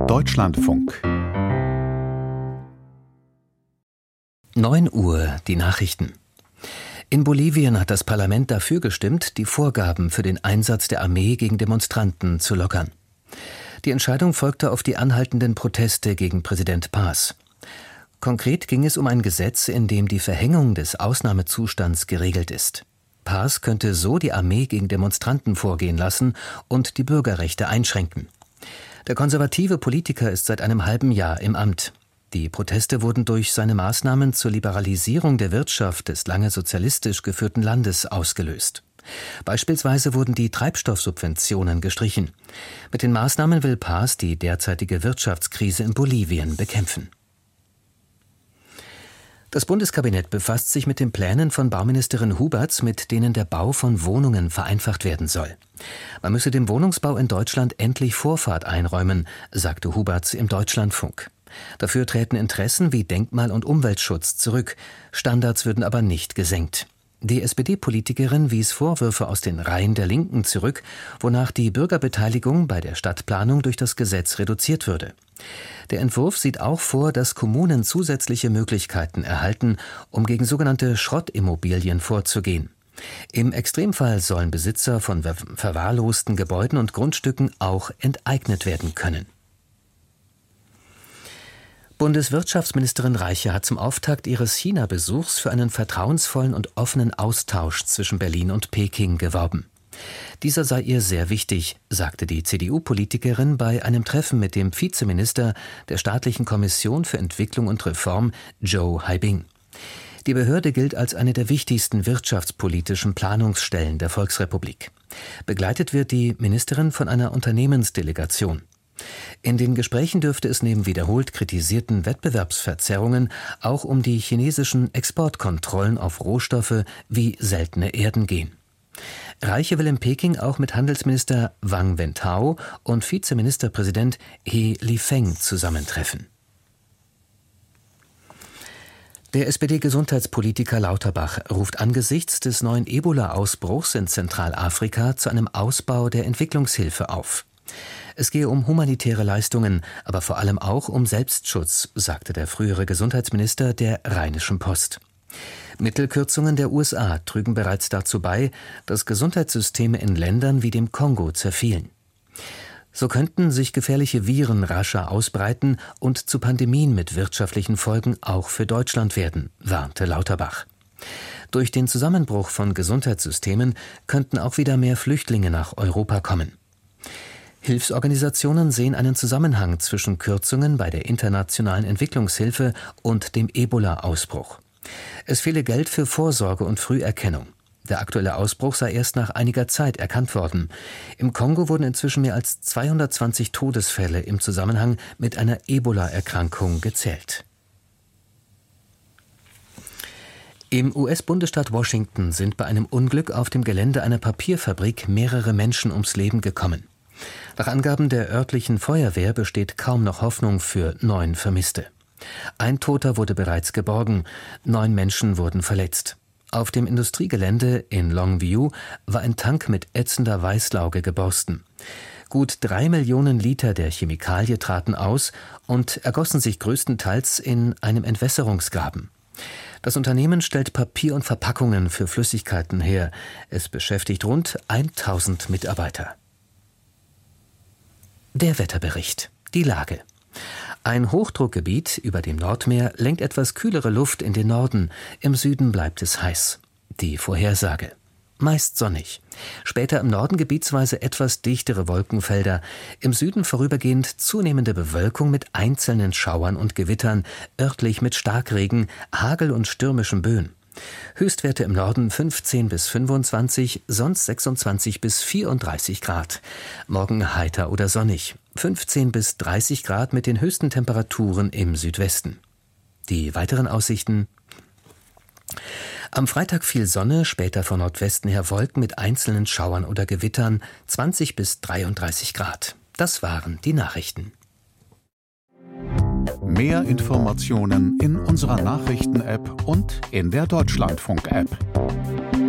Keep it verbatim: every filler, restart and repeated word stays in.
Deutschlandfunk. neun Uhr, die Nachrichten. In Bolivien hat das Parlament dafür gestimmt, die Vorgaben für den Einsatz der Armee gegen Demonstranten zu lockern. Die Entscheidung folgte auf die anhaltenden Proteste gegen Präsident Paz. Konkret ging es um ein Gesetz, in dem die Verhängung des Ausnahmezustands geregelt ist. Paz könnte so die Armee gegen Demonstranten vorgehen lassen und die Bürgerrechte einschränken. Der konservative Politiker ist seit einem halben Jahr im Amt. Die Proteste wurden durch seine Maßnahmen zur Liberalisierung der Wirtschaft des lange sozialistisch geführten Landes ausgelöst. Beispielsweise wurden die Treibstoffsubventionen gestrichen. Mit den Maßnahmen will Paz die derzeitige Wirtschaftskrise in Bolivien bekämpfen. Das Bundeskabinett befasst sich mit den Plänen von Bauministerin Huberts, mit denen der Bau von Wohnungen vereinfacht werden soll. Man müsse dem Wohnungsbau in Deutschland endlich Vorfahrt einräumen, sagte Huberts im Deutschlandfunk. Dafür treten Interessen wie Denkmal- und Umweltschutz zurück. Standards würden aber nicht gesenkt. Die S P D-Politikerin wies Vorwürfe aus den Reihen der Linken zurück, wonach die Bürgerbeteiligung bei der Stadtplanung durch das Gesetz reduziert würde. Der Entwurf sieht auch vor, dass Kommunen zusätzliche Möglichkeiten erhalten, um gegen sogenannte Schrottimmobilien vorzugehen. Im Extremfall sollen Besitzer von verwahrlosten Gebäuden und Grundstücken auch enteignet werden können. Bundeswirtschaftsministerin Reiche hat zum Auftakt ihres China-Besuchs für einen vertrauensvollen und offenen Austausch zwischen Berlin und Peking geworben. Dieser sei ihr sehr wichtig, sagte die C D U-Politikerin bei einem Treffen mit dem Vizeminister der Staatlichen Kommission für Entwicklung und Reform, Zhou Haibing. Die Behörde gilt als eine der wichtigsten wirtschaftspolitischen Planungsstellen der Volksrepublik. Begleitet wird die Ministerin von einer Unternehmensdelegation. In den Gesprächen dürfte es neben wiederholt kritisierten Wettbewerbsverzerrungen auch um die chinesischen Exportkontrollen auf Rohstoffe wie seltene Erden gehen. Reiche will in Peking auch mit Handelsminister Wang Wentao und Vizeministerpräsident He Lifeng zusammentreffen. Der S P D-Gesundheitspolitiker Lauterbach ruft angesichts des neuen Ebola-Ausbruchs in Zentralafrika zu einem Ausbau der Entwicklungshilfe auf. Es gehe um humanitäre Leistungen, aber vor allem auch um Selbstschutz, sagte der frühere Gesundheitsminister der Rheinischen Post. Mittelkürzungen der U S A trügen bereits dazu bei, dass Gesundheitssysteme in Ländern wie dem Kongo zerfielen. So könnten sich gefährliche Viren rascher ausbreiten und zu Pandemien mit wirtschaftlichen Folgen auch für Deutschland werden, warnte Lauterbach. Durch den Zusammenbruch von Gesundheitssystemen könnten auch wieder mehr Flüchtlinge nach Europa kommen. Hilfsorganisationen sehen einen Zusammenhang zwischen Kürzungen bei der internationalen Entwicklungshilfe und dem Ebola-Ausbruch. Es fehle Geld für Vorsorge und Früherkennung. Der aktuelle Ausbruch sei erst nach einiger Zeit erkannt worden. Im Kongo wurden inzwischen mehr als zweihundertzwanzig Todesfälle im Zusammenhang mit einer Ebola-Erkrankung gezählt. Im U S-Bundesstaat Washington sind bei einem Unglück auf dem Gelände einer Papierfabrik mehrere Menschen ums Leben gekommen. Nach Angaben der örtlichen Feuerwehr besteht kaum noch Hoffnung für neun Vermisste. Ein Toter wurde bereits geborgen, neun Menschen wurden verletzt. Auf dem Industriegelände in Longview war ein Tank mit ätzender Weißlauge geborsten. Gut drei Millionen Liter der Chemikalie traten aus und ergossen sich größtenteils in einem Entwässerungsgraben. Das Unternehmen stellt Papier und Verpackungen für Flüssigkeiten her. Es beschäftigt rund tausend Mitarbeiter. Der Wetterbericht. Die Lage. Ein Hochdruckgebiet über dem Nordmeer lenkt etwas kühlere Luft in den Norden. Im Süden bleibt es heiß. Die Vorhersage. Meist sonnig. Später im Norden gebietsweise etwas dichtere Wolkenfelder. Im Süden vorübergehend zunehmende Bewölkung mit einzelnen Schauern und Gewittern, örtlich mit Starkregen, Hagel und stürmischen Böen. Höchstwerte im Norden fünfzehn bis fünfundzwanzig, sonst sechsundzwanzig bis vierunddreißig Grad. Morgen heiter oder sonnig. fünfzehn bis dreißig Grad mit den höchsten Temperaturen im Südwesten. Die weiteren Aussichten: Am Freitag viel Sonne, später von Nordwesten her Wolken mit einzelnen Schauern oder Gewittern, zwanzig bis dreiunddreißig Grad. Das waren die Nachrichten. Mehr Informationen in unserer Nachrichten-App und in der Deutschlandfunk-App.